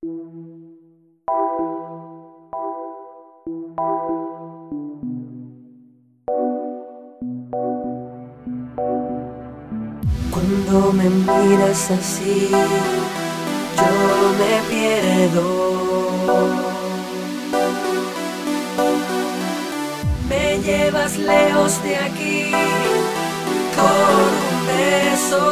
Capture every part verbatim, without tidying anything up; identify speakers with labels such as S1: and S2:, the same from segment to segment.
S1: Cuando me miras así, yo me pierdo. Me llevas lejos de aquí con un beso.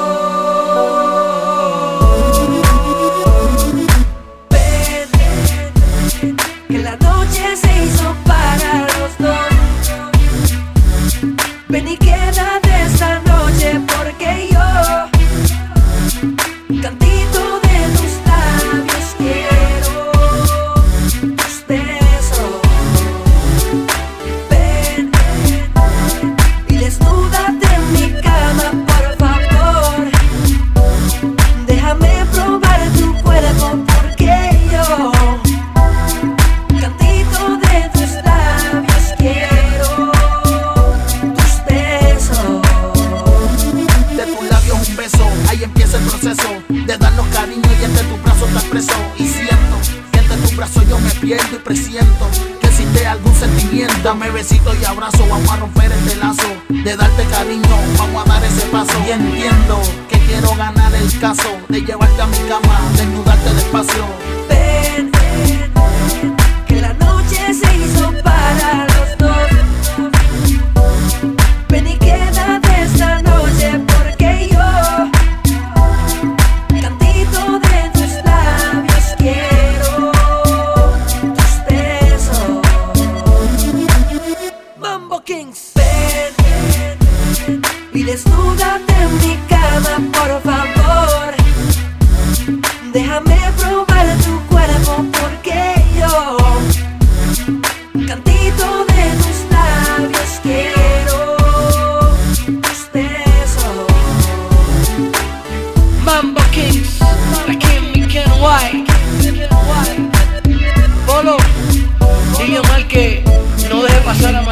S1: Ven, que la noche se hizo para los dos. Ven y quédate esta noche porque yo cantito de tus labios quiero tus besos. Ven y desnúdate en mi cama, por favor. Déjame probar tu cuerpo porque yo cantito de tus labios quiero tus besos.
S2: De tus labios un beso, ahí empieza el proceso de darnos cariño y entre tus brazos estás preso. Y siento que entre tus brazos yo me pierdo y presiento que existe algún sentimiento. Dame besito y abrazo, vamos a romper este lazo de darte cariño, vamos a dar ese paso. Y entiendo que quiero ganar el caso de llevarte a mi cama, desnudarte despacio.
S1: Ven, ven, que la noche se hizo para los dos. Ven y quédate esta noche porque yo cantito de tus labios quiero tus besos. Mambo Kings. Ven, y desnúdate en mi cama, por favor. Déjame probar tu cuerpo porque yo cantito de tus labios quiero tus besos.
S3: Mambo Kings, Rakim y Ken White, Polo, sigue mal que no deje pasar a